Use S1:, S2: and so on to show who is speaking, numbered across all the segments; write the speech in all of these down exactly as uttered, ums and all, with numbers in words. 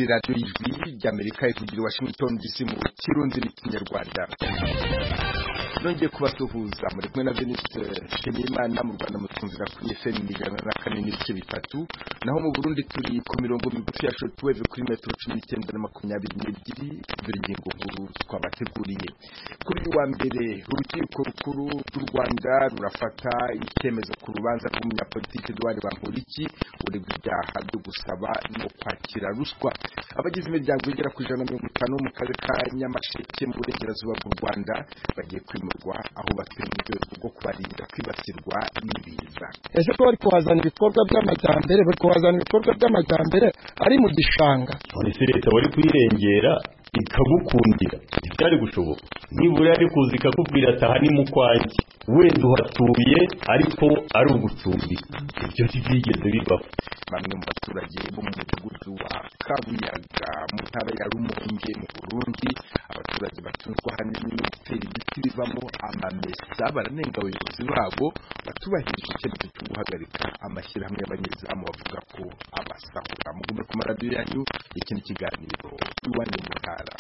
S1: ni radiyo y'ijwi ry'Amerika ivugira Washington D C mu kirundi n'ikinyarwanda. Nongeye kubasuhuza muri kumwe na Veniste Shimimana mu Rwanda mutumvira kuri F M ijana na kane n'ibice bitatu, naho mu Burundi turi ku mirongo migufi ya shortwave kuri metero cumi n'icyenda na makumyabiri n'ebyiri. Dore ingingo nkuru twabateguriye. Kuri uyu wa mbere urukiko rukuru rw'u Rwanda rurafata icyemezo ku rubanza rw'umunyapolitiki Edouard Bamporiki uregwa ibyaha byo gusaba no kwakira ruswa. Abagize imiryango igera ku ijana na mirongo itanu mu karere ka Nyamasheke mu burengerazuba bw'u Rwanda bagiye kwimurwa aho batuye mu rwego rwo kubarinda kwibasirwa n'ibiza.
S2: Ese ko bari kuhazana ibikorwa by'amajyambere bari kuhazana ibikorwa by'amajyambere ari mu gishanga,
S3: ese leta wari kuyirengera ikagukundira byari gushoboka? Nibura yari kuza ikakubwira ati aha ni mu kwanjye, wenda uhatuye ariko ari ugucumbika. Ibyo ntibyigeze bibaho.
S1: Bamwe mu baturage bo mu mudugudu wa Kabuyaga mu ntara ya Rumonge mu Burundi, abaturage batunzwe ahanini no gutera ibiti bivamo amamesa, baranenga abayobozi babo batubahirije icyemezo cyo guhagarika amashyirahamwe y'abanyezamu bavuga ko abasahura. Mugume ku maradiyo yanyu, iki ni ikiganiro iwanyu mu ntara.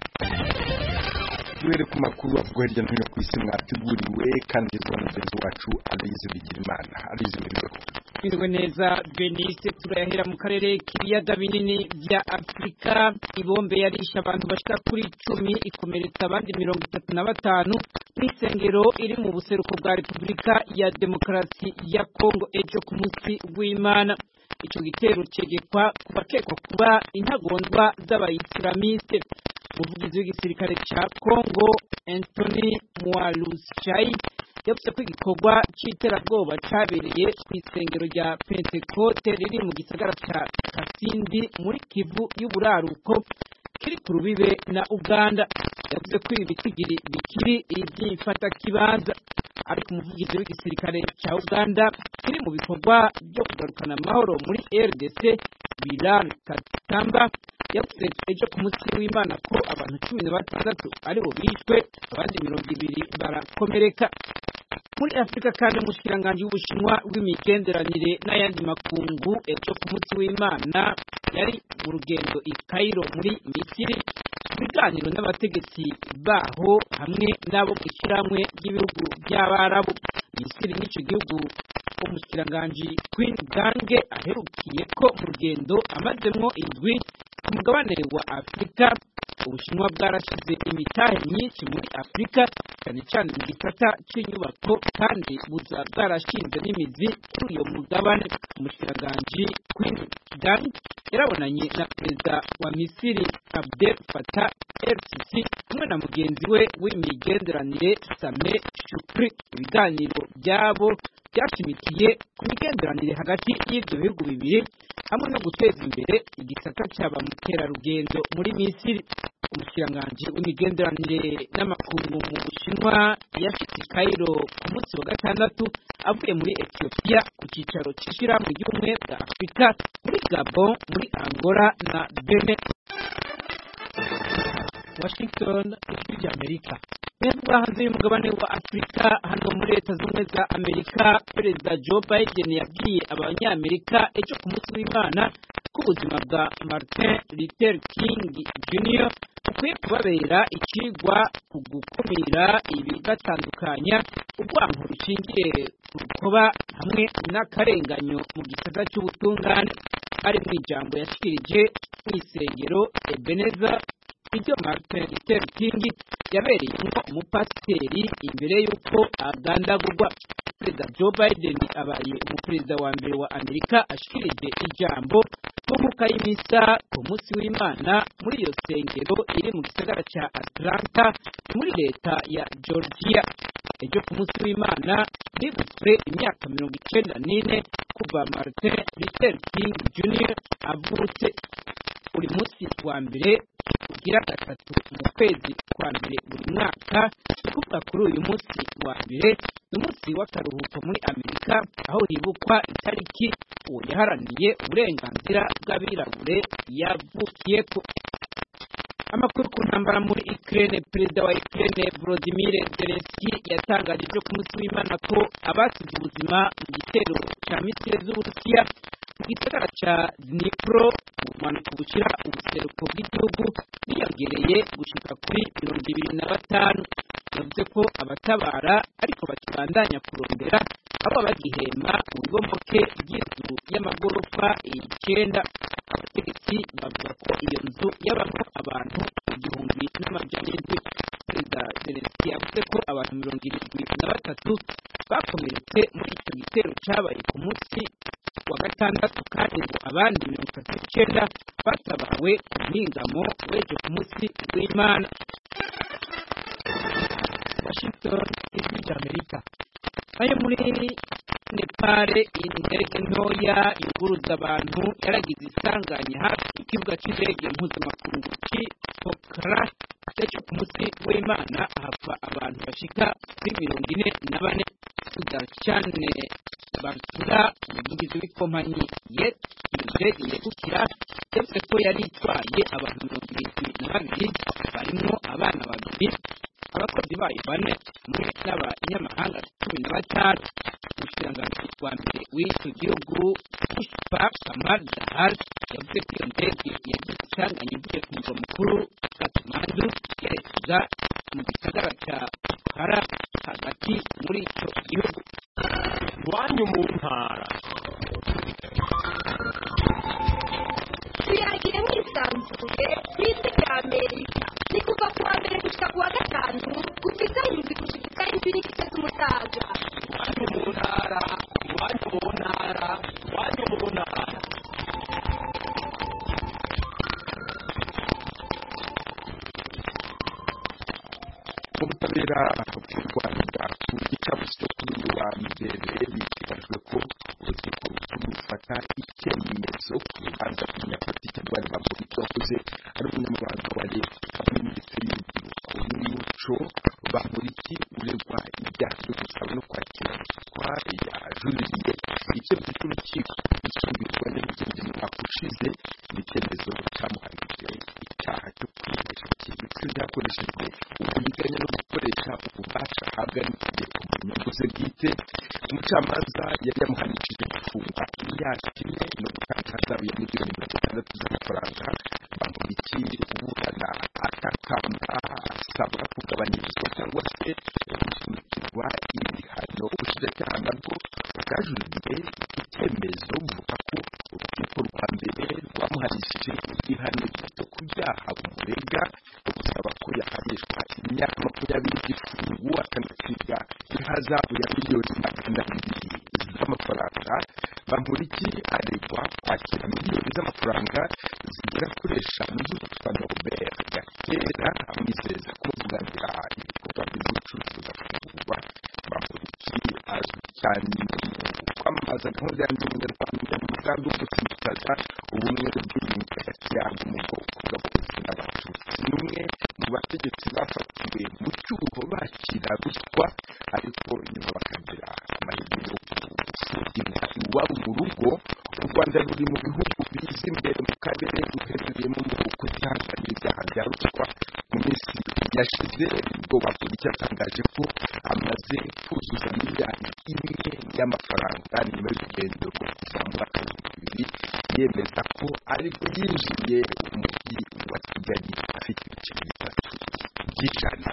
S1: Duhere ku makuru avuga hirya no hino ku isi mwateguriwe kandi yitwa na mugenzi wacu Aloyize Bigirimana. Aloyize, muriho?
S4: Twiriwe neza Veniste. Turayahera mu karere k'ibiyaga binini bya Afurika. Ibombe yarisha abantu bashika kuri icumi ikomeretsa abandi mirongo itatu na batanu n'isengero iri mu buseruko bwa Repubulika ya Demokarasi ya Kongo ejo ku munsi w'Imana. Ico gitero cegekwa kubakekwa kuba intagondwa z'abayislamiste. Umuvugizi w'igisirikare ca Kongo Anthony Mwalushai yavuze ko igikorwa c'iterabwoba cabereye kw'isengero rya Pentecote riri mu gisagara ca Kasindi muri Kivu y'uburaruko kiri ku rubibe na Uganda. Yavuze ko ibi bitigiri bikiri ivy'imfata kibanza, ariko umuvugizi w'igisirikare ca Uganda kiri mu bikorwa byo kugarukana amahoro muri R D C Bilal Katamba yavuze ejo ku munsi w'Imana ko abantu cumi na batandatu aribo bishwe, abandi mirongo ibiri barakomereka. Muri Afurika kandi umushikiranganji w'Ubushinwa w'imigenderanire n'ayandi makungu ejo ku munsi w'Imana yari mu rugendo i Cairo muri Misiri mu biganiro n'abategetsi baho hamwe n'abo mu ishyirahamwe ry'ibihugu by'Abarabu. Misiri n'ico gihugu umushikiranganji Queen Gange aherukiye ko mu rugendo amazemwo indwi ku mugabane wa Afurika. Ubushinwa bwarashize imitahe myinshi muri Afurika cyane cyane mu gisata cy'inyubako kandi buza bwarashinze n'imizi kuri uyo mugabane. Umushikiranganji Queen Gange yarabonanye na perezida wa Misiri Abdel Fattah el-Sisi hamwe na mugenzi we w'imigenderanire Sameh Shoukry. Ibiganiro byabo byashimikiye ku migenderanire hagati y'ibyo bihugu bibiri hamwe no guteza imbere igisata cyaba mukerarugendo muri Misiri. Umushikiranganji w'imigenderanire n'amakungu mu Bushinwa yashitse i Cairo ku munsi wa gatandatu avuye muri Ethiopia ku cyicaro cy'ishirahamwe ry'ubumwe bwa Afurika muri Gabon, muri Angola na Benin. Washington, ijwi ry'Amerika. Nubwo hanze y'umugabane wa Afurika, hano muri Leta Zunze za Amerika, Perezida Joe Biden yabwiye abanyamerika ejo ku munsi w'Imana ko ubuzima bwa Martin Luther King Junior bukwiye kubabera ikigwa ku gukumira ibibatandukanya, urwango rushingiye ku rukoba hamwe n'akarenganyo mu gisata cy'ubutungane. Ari mu ijambo yashikirije mw'isengero Ebenezer iryo Martin Luther King yabereyemo umupasiteri imbere y'uko agandagurwa. Perezida Joe Biden abaye umuperezida wa mbere wa Amerika ashikirije ijambo mu mwuka y'imisa ku munsi w'Imana muri iyo sengero iri mu gisagara cya Atlanta muri leta ya Georgia. Ejo ku munsi w'Imana bibutswe imyaka mirongo icenda n'ine kuva Martin Luther King Junior avutse. Buri munsi wa mbere ugira gatatu mu kwezi kwa mbere buri mwaka, kuvuga kuri uyu munsi wa mbere ni umunsi w'akaruhuko muri Amerika aho hibukwa itariki uwo yaharaniye uburenganzira bw'abirabure yavukiyeko. Amakuru ku ntambara muri Ukraine. Perezida wa Ukraine Volodymyr Zelensky yatangaje ejo ku munsi w'Imana ko abasize ubuzima mu gitero cya misile z'Uburusiya igisagara ca Dnipro umanuka gukira ubuseruko bw'igihugu biyongereye gushika kuri mirongo ibiri na batanu. Yavuze ko abatabara ariko bakibandanya kurondera abo bagihema ububomoke bw'inzu y'amagorofa icenda. Abategetsi bavuga ko iyo nzu yabamo abantu igihumbi n'amajana indwi. Perezida Zelensky yavuze ko abantu mirongo irindwi na batatu bakomeretse muri icyo gitero cyabaye ku munsi wa gatandatu, kandi ngo abandi mirongo itatu n'icenda batabawe ku mpingamo w'ejo ku munsi w'Imana. Washington, ijwi ry'Amerika. Ayo muri Nepal, indege ntoya yuguruza abantu yaragize isanganya hafi y'ikibuga cy'indege mpuzamakungu cy'i Pokhara ejo ku munsi w'Imana, hapfa abantu bashika kuri mirongo ine na bane. Sudarshane Bansura, umuvugizi w'ikompanyi Jet, iyo ndege yegukira yavuze ko yari itwaye abantu mirongo irindwi na babiri barimo abana babiri, abakozi bayo bane muri n'abanyamahanga cumi na batanu. Umushikiranganji wa mbere w'icyo gihugu Pushpa Kamal Dahal yavuze ko iyo ndege yagize isanganya ivuye ku murwa mukuru Kathmandu yerekeza mu gisagara cya Pokhara hagati muri icyo gihugu.
S3: Iwanyu mu ntara
S5: tuyagire mwisanzuye n'ijwi ry'Amerika, ni kuva ku wa mbere gushika ku wa gatanu gushika indwi gushika indwi n'igice z'umutaga.
S3: iwanyu mu ntara iwanyu mu ntara iwanyu mu ntara.
S1: ubutabera bw'u Rwanda ku gicamunsi cyo kuri uyu wa mbere biteganyijwe ko urukiko rukuru rufata icyemezo ku rubanza rw'umunyapolitiki Edouard Bamporiki wahoze ari umunyamabanga wa leta muri minisiteri y'urubyiruko n'umuco. Bamporiki uregwa ibyaha byo gusaba no kwakira ruswa yajuririye icyemezo cy'urukiko gisubirwa n'ibyemezo mu mwaka ushize. Icyemezo cyamuhanije icyaha cyo kwihesha ikintu cyakoreshejwe uburiganya no gukoresha ububasha ahabwa n'itegeko mu nyungu ze bwite. Umucamanza yari yamuhanishije gufungwa imyaka ine no gutanga ihazabu ya miliyoni mirongo itandatu z'amafaranga. Bamporiki uburana atakamba asaba kugabanyirizwa cyangwa se gusunikirwa ibihano. Ubushinjacyaha nabwo bwajuririye icyemezo buvuga ko urukiko rwa mbere rwamuhanishije igihano gito ku byaha bumurega no gusaba ko yahanishwa imyaka makumyabiri y'igifungo akanacibwa ihazabu ya miliyoni magana abiri z'amafaranga. Bamporiki aregwa kwakira miliyoni z'amafaranga zigera kuri eshanu z'uwitwa Norbert Gatera amwizeza kumuvuganira ibikorwa by'ubucuruzi agafungurwa. Bamporiki azwi cyane mu kwamamaza gahunda ya ndi umunyarwanda mu mugambi wo gutsimbataza ubumwe n'ubwiyunge hagati yabo mu bwoko bw'abahutu n'abatutsi. Ni umwe mu bategetsi bafatiwe mu cyuho bakira ruswa, ariko nyuma bakagira amahirwe yo gufungirwa iwabo mu rugo. U Rwanda ruri mu bihugu biza imbere mu karere ruherereyemo mu kutihangana ibyaha bya ruswa. Mu minsi yashize ubwo Bamporiki yatangaje ko amaze kuzuza miliyari imwe y'amafaranga nyuma y'urugendo rwo kuva mu mwaka w'ibihumbi bibiri, yemeza ko aribwo yinjiye umujyi wa Kigali afite ibice bitatu by'ijana.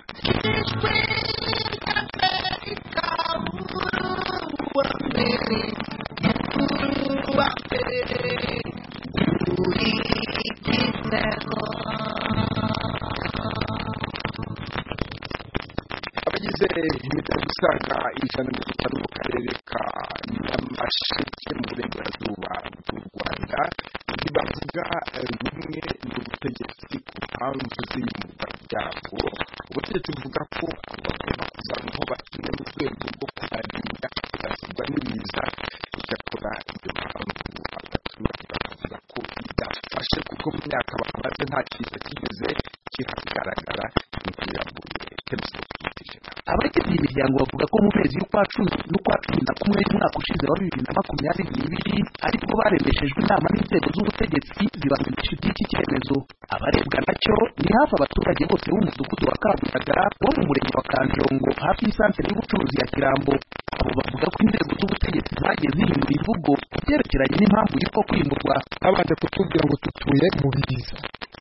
S1: Abagize imiryango isaga ijana na mirongo itanu mu karere ka Nyamasheke mu burengerazuba bw'u Rwanda ntibavuga rumwe n'ubutegetsi ku mpamvu z'iyimurwa ryabo. Ubutegetsi buvuga ko bagomba kuzana aho batuye mu rwego rwo kubarinda kudasigwa n'ibiza. Icyakora iyo mpamvu abaturage bakavuga ko idafashe kuko mu myaka bamaze nta kiza kigeze kihagaragara. Ntibirambuye
S6: abagize iyi miryango bavuga ko mu mezi y'ukwa cumi n'ukwa cumi na kumwe y'umwaka ushize wa bibiri na makumyabiri n'ibiri aribwo baremeshejwe inama n'inzego z'ubutegetsi zibamenyesha iby'iki cyemezo. Abarebwa nacyo ni hafi abaturage bose b'umudugudu wa Kabuyaga wo mu murenge wa Kanjongo hafi y'isantere y'ubucuruzi ya Kirambo. abo bavuga ko inzego z'ubutegetsi zagiye zihindura imvugo ku byerekeranye n'impamvu y'uko kwimurwa.
S2: babanje kutubwira ngo tutuye mu biza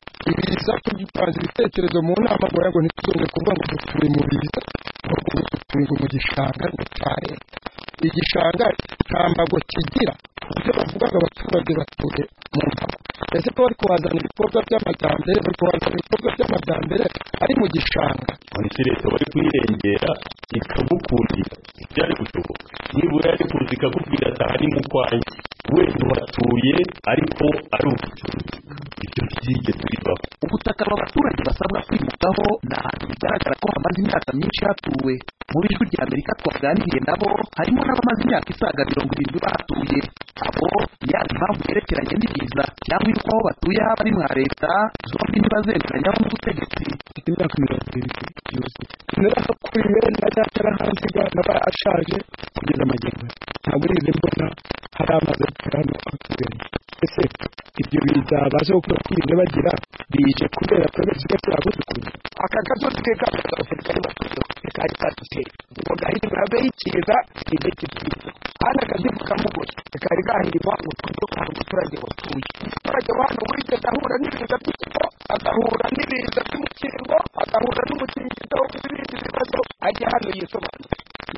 S2: ibiza tugitanze ibitekerezo mu nama ngo yago ntituzongere kuvuga ngo dutuye mu biza ahubwo ngo dutuye mu gishanga cya leta. igishanga nta mbago kigira ibyo bavugaga abaturage batuye mu mbago. ese ko bari kuhazana ibikorwa by'amajyambere bari kuhazana ibikorwa by'amajyambere ari mu gishanga.
S3: isi leta bari kuyirengera ikagukundira byari gushoboka. nibura yari kuza ikakubwira ati aha ni mu kwanjye wenda uhatuye ariko ari ubucuruzi. ibyo byigeze bibaho.
S6: ubutaka aba baturage basabwa kwimukaho ni ahantu bigaragara ko hamaze imyaka myinshi hatuwe. mu bijwi rya Amerika twaganiriye nabo harimo n'abamaze imyaka isaga mirongo irindwi bahatuye. abo yaba impamvu yerekeranye n'ibiza cyangwa yuko aho batuye haba ari mwa leta zombi ntibazemeranyaho n'ubutegetsi.
S2: imyaka mirongo irindwi yuzuye narahakuriye ndacyatera hanze n'aba ashaje kugeza amajyepfo ntabwo urize mbona hari amaze hano atuye. ese ibyo biza baje gukora kwirinde bagira bije kubera twebwe turabuzukuye aka gasozi ke kabaza kari batuye kari katuse ngo gahiri brabe ikiza ide kipiza ana kazivu kamugoye kari gahirwa ngo twebwe kwa abaturage batuye. abaturage bano muri cyo dahura n'ibiza by'iko agahura n'ibiza by'umukingo agahura n'umukingizo n'ibindi bibazo ajya hano yisobanura.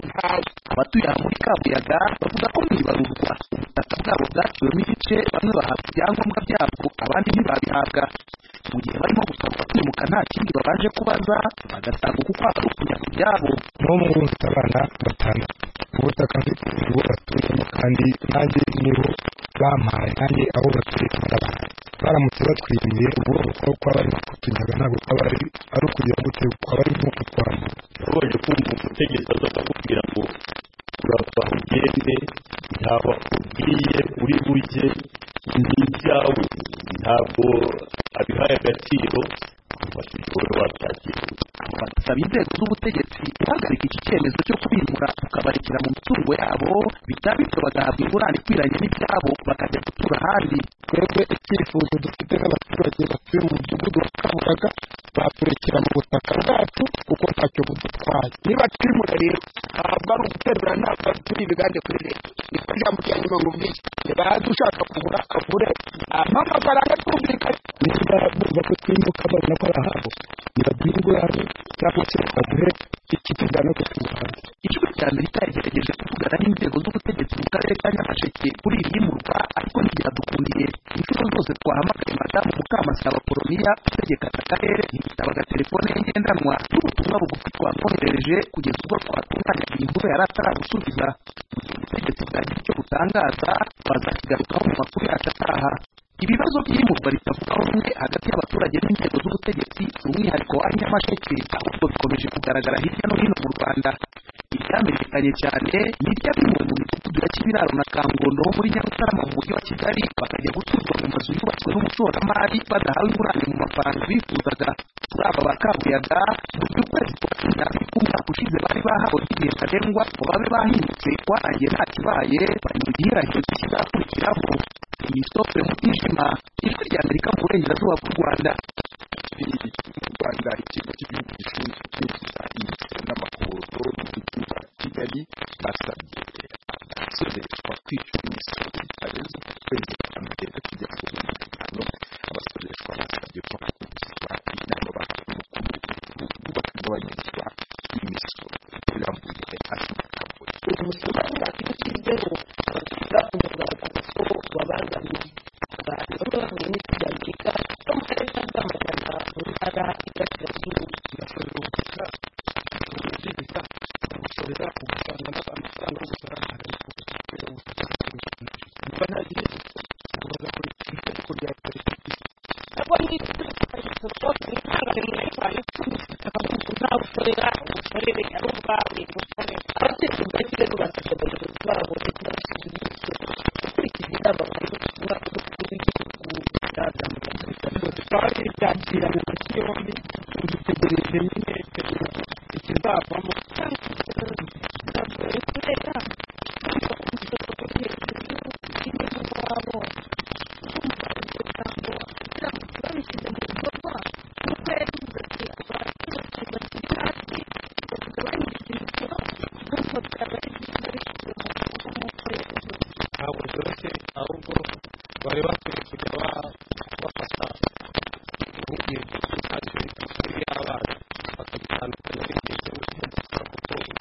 S6: abatuye aha muri Kabuyaga bavuga ko mwibarurwa ubutaka bwabo bwaciwemo ibice bamwe bahabwa ibyangombwa byabwo abandi ntibabihabwa. mu gihe barimo gusabwa kwimuka nta kindi babanje kubaza bagasanga uku kwaba ari ukunyaga ibyabo.
S2: no mu bufite abana batanu ubutaka nibo batuyemo kandi nanjye nibo bampaye nanjye aho batuye barabahaye. baramutse batwiriye ubwo ko kwaba ari kutunyaga ntabwo kwaba ari ari ukugira ngo kwaba ari nko kutwara.
S3: baje kumva umutegetsi azakubwira ngo urava ugende ntaho akubwiye uri bujye n'ibyawe ntabwo abihaye agaciro amashusho wabyakira.
S6: basaba inzego z'ubutegetsi guhagarika iki cyemezo cyo kubimura ukabarekera mu mitungo yabo bitaba bityo bagahabwa ingurane ikwiranye n'ibyabo bakajya gutura ahandi.
S2: twebwe icyifuzo dufite n'abaturage batuye mu mudugudu wa Kabuyaga baturekera mu butaka bwacu kuko ntacyo budutwaye. niba twimura rero ntabwo ari uguterura ntabwo turi ibigande kuri leta niko ijambo rya nyuma ngubwiye baza ushaka kugura agure amafaranga twumvikanye. niba bumva ko twimuka babona ko ari ahabo nibaduhe ingurane cyangwa se baduhe ikitujyana ko tuwuhanze.
S6: ijwi rya Amerika yagerageje kuvugana n'inzego z'ubutegetsi mu karere ka Nyamasheke kuri iri yimurwa ariko ntibyadukundiye. inshuro zose twahamagaye madamu Mukamasaba Poloniya utegeka aka karere ntiyitabaga telefone ye ngendanwa n'ubutumwa bugufi twamwoherereje kugeza ubwo twatunganyaga iyi nkuru yari atarabusubiza. mu gihe ubutegetsi bwagira icyo butangaza bazakigarukaho mu makuru yacu ataha. ibibazo by'imurwa ritavugaho rumwe hagati y'abaturage n'inzego z'ubutegetsi umwihariko wa Nyamasheke ahubwo bikomeje kugaragara hirya no hino mu Rwanda. ibyamenyekanye cyane ni iby'abimwe mu midugudu ya Kibiraro na Kangondo ho muri Nyarutarama mu mujyi wa Kigali bakajya guturwa mu mazu yubatswe n'umushoramari badahawe ingurane mu mafaranga bifuzaga. kuri aba ba Kabuyaga mu gihe ukwezi kwa cumi n'abiri k'umwaka ushize bari bahawe igihe ntarengwa ngo babe bahindutse kwarangiye nta kibaye bari mu gihirahiro kizakurikiraho. iyi sofe mutijima ijwi rya Amerika mu burengerazuba bw'u Rwanda.
S1: mu Rwanda ikigo cy'igihugu gishinzwe kwinjiza imisoro n'amahoro mu mujyi wa Kigali basabye abasoreshwa kwishyura imisoro bitarenze ukwezi kwa mbere kujya ku bihumbi bitanu. abasoreshwa basabye ko hakurikizwa inama bahawe n'umukuru w'igihugu bakagabanyirizwa imisoro irambuye hasi mu kabuye.
S7: uyu musoro wakwishyirizeho basiga umugaragaro wabangamiye abantu bamwe bahuye n'ibya Amerika bo mu karere ka Rwamagana mu ntara y'Iburasirazuba.
S2: yasorewe ubutaka ubuziga gusorera ugasanga amafaranga yo gusora ariko niba nta gihe ubaza kuri itegeko rya politiki
S7: ntabwo ni itegeko rwose n'intangane muri rwanda icumi uzabusorera ubusorere ari ubwawe ubusorere. abategetsi bwa Kigali basabye abayobozi babo ndetse n'abashinzwe imisoro gukurikiza inama bari gutumwa n'umukuru w'igihugu bizaza mu Rwanda.
S2: twari byakirana amashyi yombi dutegereje nyine ikizavamo
S7: Thank you.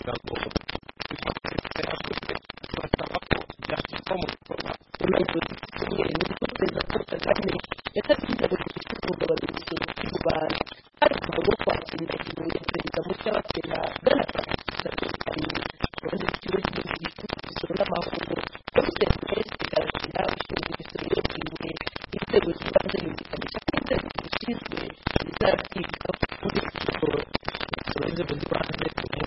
S8: kugira ngo bifatire yakoze basaba ko byashyirwa mu bikorwa
S7: remezo zimwe n'uko perezida Paul Kagame yatabye inzego zifite umugabane w'imisoro mu Rwanda hari ku murongo wo kwakira indahiro ya perezida mushya wa Sena Bwana Francis Habineza uruhande rw'ikigo cy'igihugu gishinzwe imisoro n'amahoro Dr Ernest Karasira ushinzwe imisoro yeguriwe inzego z'ibanze yumvikanisha ko inzego zishinzwe zizabyiga kuri imisoro
S8: inzego z'ibanze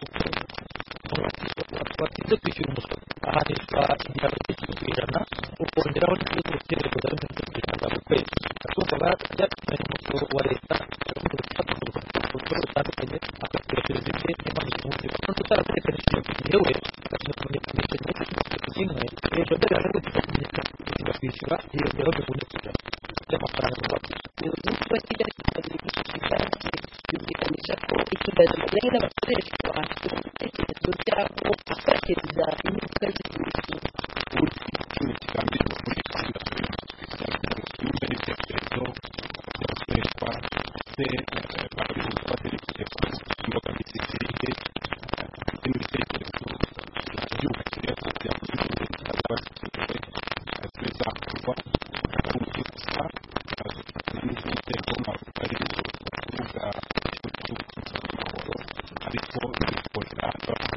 S8: batinze kwishyura umusoro ahanishwa igihano cy'icumi ku ijana ukongeraho n'ikigo cy'ubukererwa bwa mirongo itatu ku ijana buri kwezi akumva byatumye umusoro wa leta akunze gufata umusoro butandukanye akakoreshereza igihe n'impamvu zimubwira umuntu utaratekanishije ku gihe we agakomeza kumenyekanisha igihe cy'umusoro kimwe hejuru agaragara ko kumenyekanisha kwishyura hiyongeraho mirongo ine ku ijana by'amafaranga mu Rwanda
S7: umuyobozi wa Kigali kitabiriye igishyikiranje yumvikanisha ko ikiganiro kijyanye n'abakoreshwa ibitekerezo byabo bakereza imyuka z'igihugu
S2: uburyo ikintu kigambiriwe muri gahunda y'imyuka n'ibitekerezo byakoreshwa se bakabihuza batekereje ku imbogamizi zirihe n'ibitekerezo byubakire byakozwe byabashyikirijwe bizakorwa ari uburyo gusa n'ibitego ari ukuvuga amahoro ariko bikorera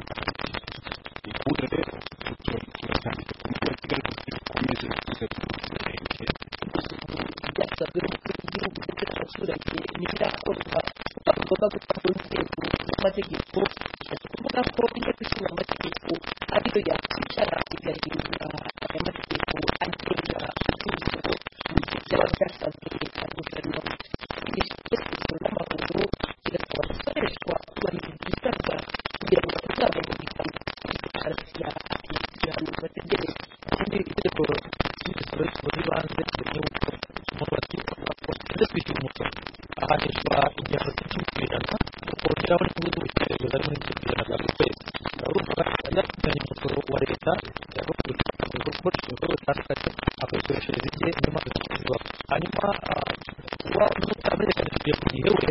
S2: ihuza rero turatangije ku mujyi wa Kigali dukomeze kuzajya umurenge
S7: byasabwe n'umukuru w'igihugu ndetse n'abaturage ntibirakorwa kuko bagomba gufata inzego z'amategeko bishatse kuvuga ko inteko ishinga amategeko ariyo yakwicara igahindura aya mategeko agenga iby'imisoro mu gihe byaba byasabwe na guverinoma igishinzwe imisoro n'amahoro kigasaba gukoreshwa kubahiriza ibisabwa kugira ngo batazava mu gihano Karasira akishyura ibihano bategereje
S8: ikindi itegeko ry'imisoro y'isoro z'ibanze rigenewe uko umuntu watinze watinze kwishyura umusoro ahanishwa igihano cy'icumi ku ijana ukongeraho n'inyungu z'ubukererwa zari muri icyo ijana bwa buri kwezi urumva yatumye umusoro wa leta yagomba gukoresha ibikorwa bitandukanye akabikoreshereza igihe niyo mpamvu zibaho hanyuma kuba n'utamenyekanishije ku gihe we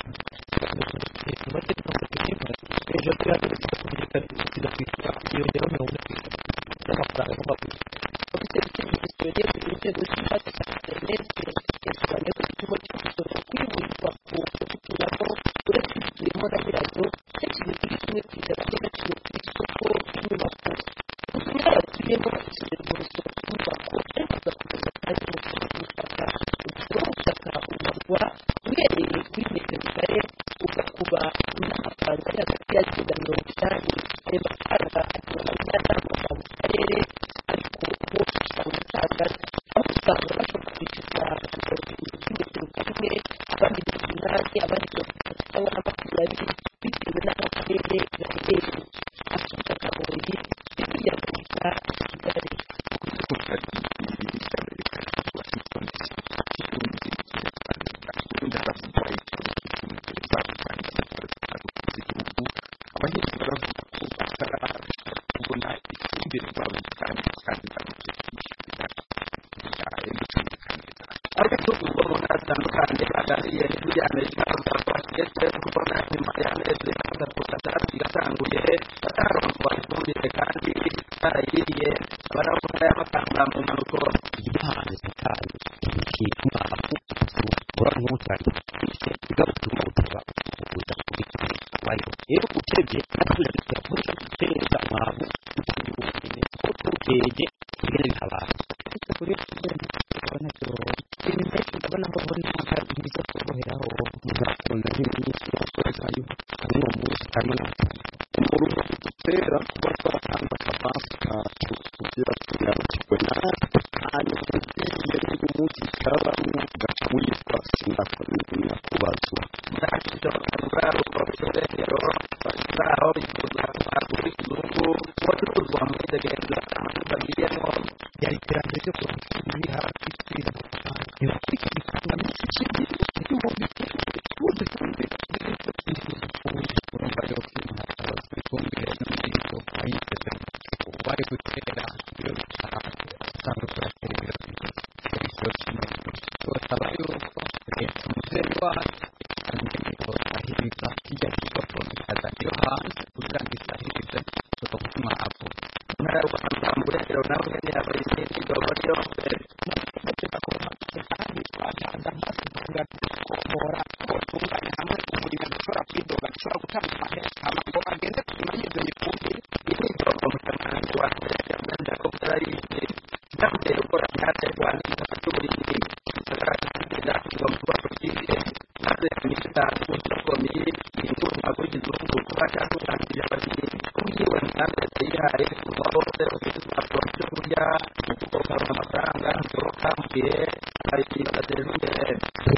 S8: make mirongo itatu n'imwe hejuru y'aho kumenyekanisha kizakwishyura hiyongeraho mirongo ine ku ijana by'amafaranga agomba kwishyura
S7: komiseri ushinzwe imisoro yeguriwe inzego z'ibanze Ernest yasobanuye ko ikigo cy'umusoro kwiburirwa ku guturamo uretse ibituyemo na nyirazo cyashyize kuri kimwe ku ijana by'agaciro ku isoko ry'inyubako gusa abatuyemo ishyurirwa umusoro ku nyubako ariko ugakomeza kandi umusoro ku butaka umusoro w'ubutaka ubarwa uhereye kuri metero kare ugakuba n'amafaranga ari hagati ya cumi na mirongo inani ayo mafaranga akaba ajyanwa mu karere ariko bo usanga utangana aho usanga bashobora kwishyura mirongo irindwi by'imetero kimwe abandi mirongo inani abandi mirongo itatu cyangwa na makumyabiri bitewe n'aho akarere gaherereye asubiza akaboyi ijwi rya Amerika Kigali
S1: abanyeshuri baravuga ko batarabasha kubona ifumbire mvaruganda kandi bamutekishiriza ya emutiyeni kaneza
S6: ariko ubwo mu ntara zitandukanye baganiriye n'ijwi rya Amerika bavuga ko bageze kubona nyuma y'amezi atatu atandatu igatanguye batararonswa ifumbire kandi barayiriye barabona y'amakamba mu mpanuko
S9: igihano cyane kituma ukora nk'utari bigatuma utaba ukuza kubikora bayo rero utebye nakuzita muri guteza amabu ko tugeje kugera bihabaye
S4: kuri kubona cyo ibintu ndabona ko buri mwaka biza kuboheraho
S9: muzakunda n'ibindi bakoresha yo kandi mu munsi kandi
S2: umuru gutera kuba twatanga avansi ka kugira tuyabukirwe na hanyuma igihe cy'umunsi kaba gaca witwa sinakora kubazwa
S6: ntacyo bakora uko bitorero baho bifuza kuri kizungu ko tuzwa mu tegeko amacupa agiyemo
S8: yari iterambere ryo kuronka ibiri hafi kwirinda niba kuri iki gikorwa n'iki kindi cy'uwo bitewe ubuze kandi urumva rero ko abazi ifumbire n'umuriro ayiteze bari gutera ibiro bitanu usanga turatera ibiro bibiri ibiro kimwe turasaba yuko leta umubyeyi wacu kandi ngo ahiriza kijya kigo kikazana iyo hanze kugira ngo isahirize
S6: Museveni kumbi imyitozo mu cyamahanga wa Perezida Jacob Zuma byamuteye gukora byatse kwandika cy'uburinzi kugenda kuva mu kuba politike maze minisita w'ubukomeye inguru akurikije urubuga kuba cyatunganyije abakinnyi kubwiwe musanze yihaye kuva hose ufite aporoche kurya mu kugoka amafaranga ashoboka mu gihe hari ikintu adateza imbere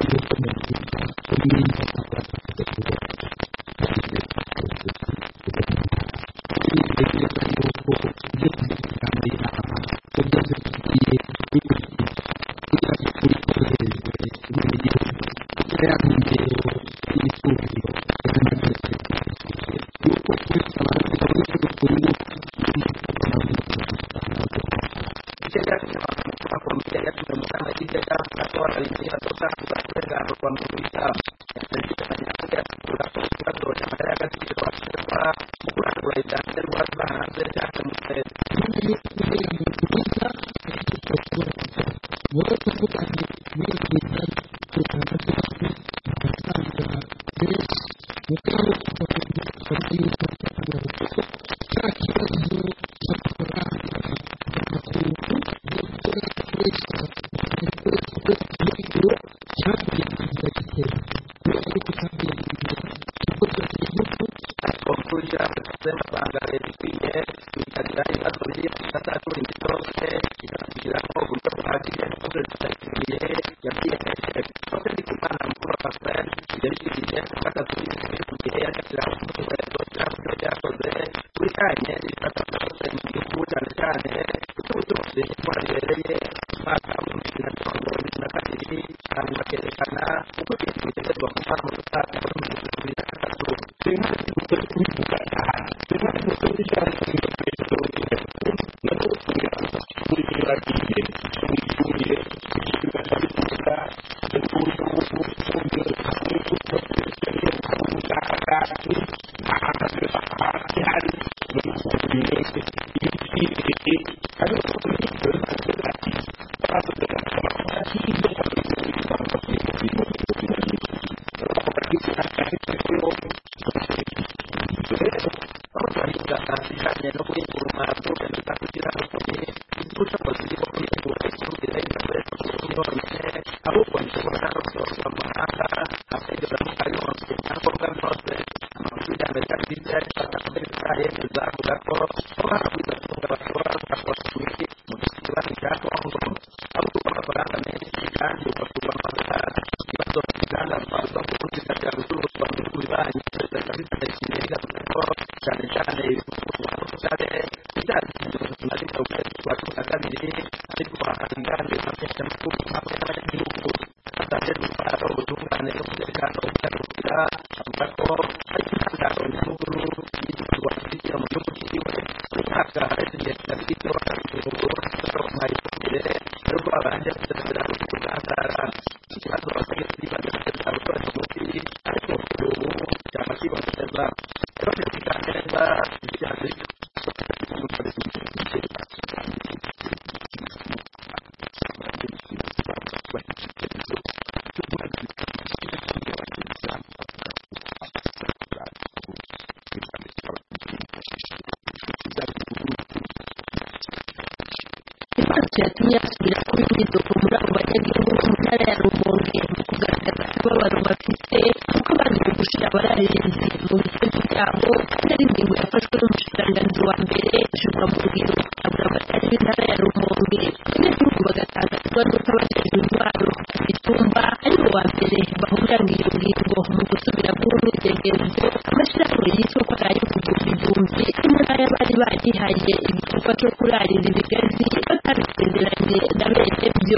S10: cyatumye asubira kuri imyidogo muri abo banyagihugu bo mu ntara ya Rumonge mu kugaragaza akababaro bafite kuko bazi gushyira abararinzi mu bikorwa byabo kandi ari ingingo yafashwe n'umushikiranganji wa mbere ishyirwa mu ngiro abura abatari b'intara ya Rumonge abanyagihugu bagatangazwa n'uko abajejwe intwaro ku mitumba ari bo wa mbere bahuranga iyo ngingo mu gusubira guha umwidegemvyo amashyirahamwe yitwa ko ari ayo kugura igihumbi intara y'abari bagihaye igikorwa cyo kurarira ibigazi batabisezeranye na bene byo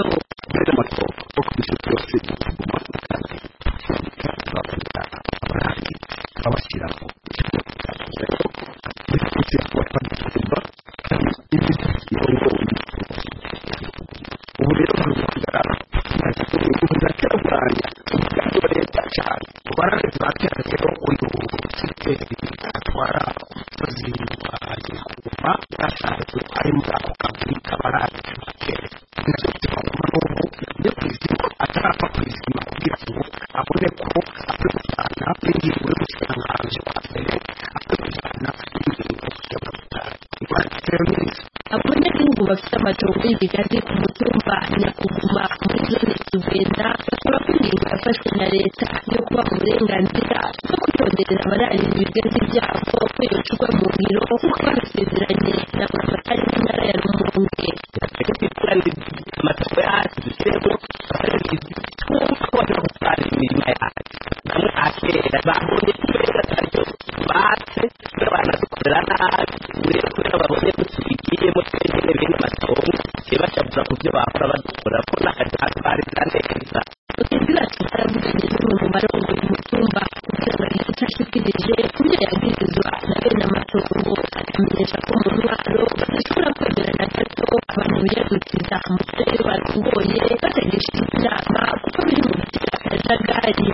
S6: abashyiraho ubu rero baravuga ubuza cyarwanya kandi leta cyane bararetse batera rero uyu siteri atwara umusozi wa Gikuma yasanzwe ari muri ako kazi kabarari bakere ndetse tukabona n'ubu yo kwizima atarapfa kwizima kugira ngo abone ko akwiye kujyana n'ingingo y'ubushyiranganji wa mbere akwiye kujyana n'ingingo
S10: abanyagihugu bafite amatongo y'ibigazi ku mutumba Nyakuguma muri zone Kigwena basaba ko ingingo yafashwe na leta yo kubaha uburenganzira bwo kwironderera abararira ibigazi byabo ko yocurwa mu ngiro nk'uko babisezeranye na buramatari w'intara ya Rumonge.
S6: amatongo yacu dushyiremo twumva bashobora gutwara imirimo yacu namwe akera babonye kubera atacyo batse kubera banadukorera nabi urebe kubera babonye ko tubigiyemo twenyine bene amatongo ntibashabura ku byo bahora badukora ko n'akazi hatwariza neza.
S10: Bagenzi bacu baravuganye n'umwe mu barongo y'umutumba kugira ngo agire icyo ashikirije ku byo yabwirizwa na bene amatongo akamenyesha ko mu ntwaro badashobora kwemera na gato abantu biyadukiza mu turere barongoye batagishije inama kuko biri mu gutera akajagari.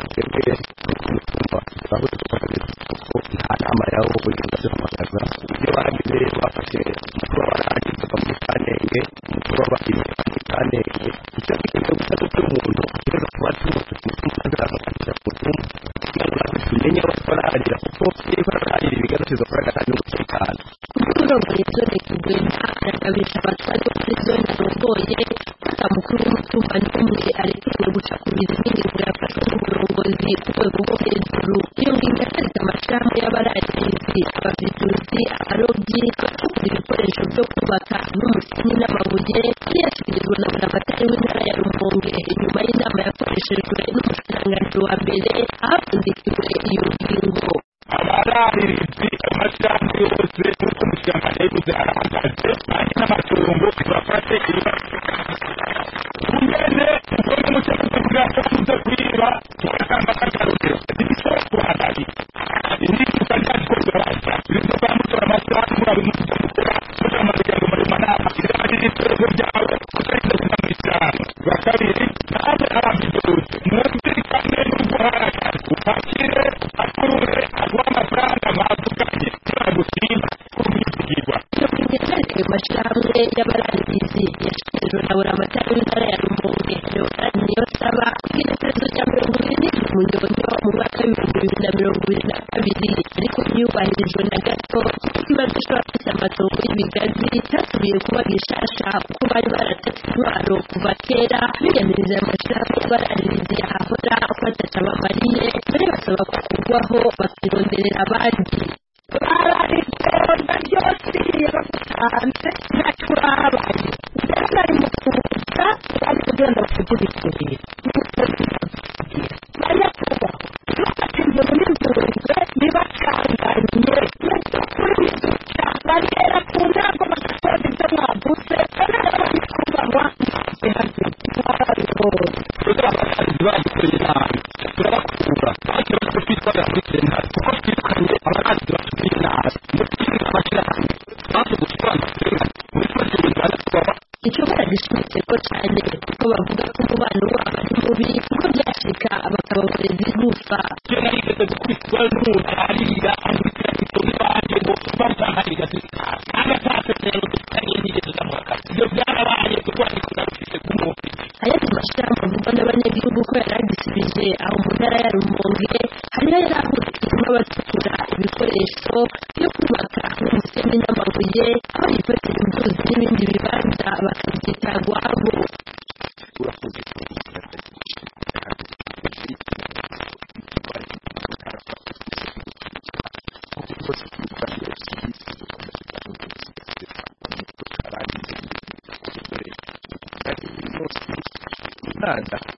S2: nta nama yaho kugenda zihamagaza ibyo bagize bafashe umukuru w'abarangiza mu kanenge umukuru w'abahinzi mu kanenge icyo gihe gutatu cy'umuntu ategereza kuba cyose umutumba azakakira ku mutumba kugira ngo natwe tumenye aho twararira kuko iyo twararira ibigaragaza kuragana n'umutekano.
S10: Urongoye zone Kigwena aragabisha abatwari bo muri zone arongoye ko mukuru w'umutumba n'umwe arekeye guca ku bintu n'ingingo yafashwe n'uburongozi ku rwego rwo hejuru. Iyo ngingo yataretse amashirahamwe y'abararirizi abaviduzi abarobyi abacukura ibikoresho byo kubaka n'umusenyi n'amabuye yari yashyikirijwe na buramatari w'intara ya Rumonge inyuma y'inama yakoreshejwe n'umushikiranganji wa mbere ahapfundikiwe iyo ngingo.
S2: abararirizi amashyirahamwe yose nk'uko umushyirangano yabivuze arahagaze kandi n'amatungo bafate ibibazo umene mukome mucyakuze bwako kuza kwiba tugasanga kagarutse ntibishobora kuhagarika indirimbo ryagikozwe bashya ibintu bwa mutora amasaha muri mu gukora kugira amaryango muri manama ibirahari n'ibitego byawe kutarinda kuza mu ishyamba bwa kabiri nawe arabiduze mwumvikane n'ubwo harakazi upakire akurure aguha amafaranga mwavuganye ntibagusimba kumwizigirwa.
S10: Iyo migenderanire mu mashyirahamwe y'abararirizi yashyikirijwe na buramatari w'intara ya Rumonge Leonard Niyonsaba ku igenekerezo rya mirongo ibiri n'indwi Munyonyo mu mwaka w'ibihumbi bibiri na mirongo ibiri na kabiri ariko ntiyubahirijwe na gato kuko ikibazo cy'abafite amatongo y'ibigazi cyasubiye kuba gishasha kuko bari baratatse intwaro kuva kera biyemereza aya mashyirahamwe y'abararirizi yahahora ko bataca bamariye mbere basaba ko kugwaho bakironderera abandi.
S7: bararitonda ryose bagutanze ntacyo urabaye mbere bari mu kuza bari kugenda bakugurikurira banyakubaho bakatinze muri nzurwe ntibakanganye kuri biduca barera ku ntango bagasoza ibyo mwaguze banara bari kubahwa ntihageze barabibonye
S2: abakarizi badukoreye nabi turabakura bakira ko twitwara kuri sentare kuko twirukanye abakarizi batubwiye nabi ndetse amashyirahamwe baje gutwara muri twese bigana twaba
S10: icyo baragishimitse ko cyane kuko bavuga ko umubano wabo ari mubi kuko byashika bakabakoreza igufa.
S2: iyo narigeze gukubitwa n'umuntu ararira amubitira imisozi banjye ngo bazaharira zitanu agatatse rero dutariye nigeze zamuhakana ibyo byarabaye kuko ariko narufite k'umuntu.
S10: ayandi mashyirahamwe avugwa n'abanyagihugu ko yari agisibije aho mu ntara ya Rumonge hariho yari ahurikiyemo abacukura ibikoresho byo kubaka n'umusenyi n'amabuye aho yifatira inzuzi n'ibindi bibanza bakabyita gwabo.
S1: Imana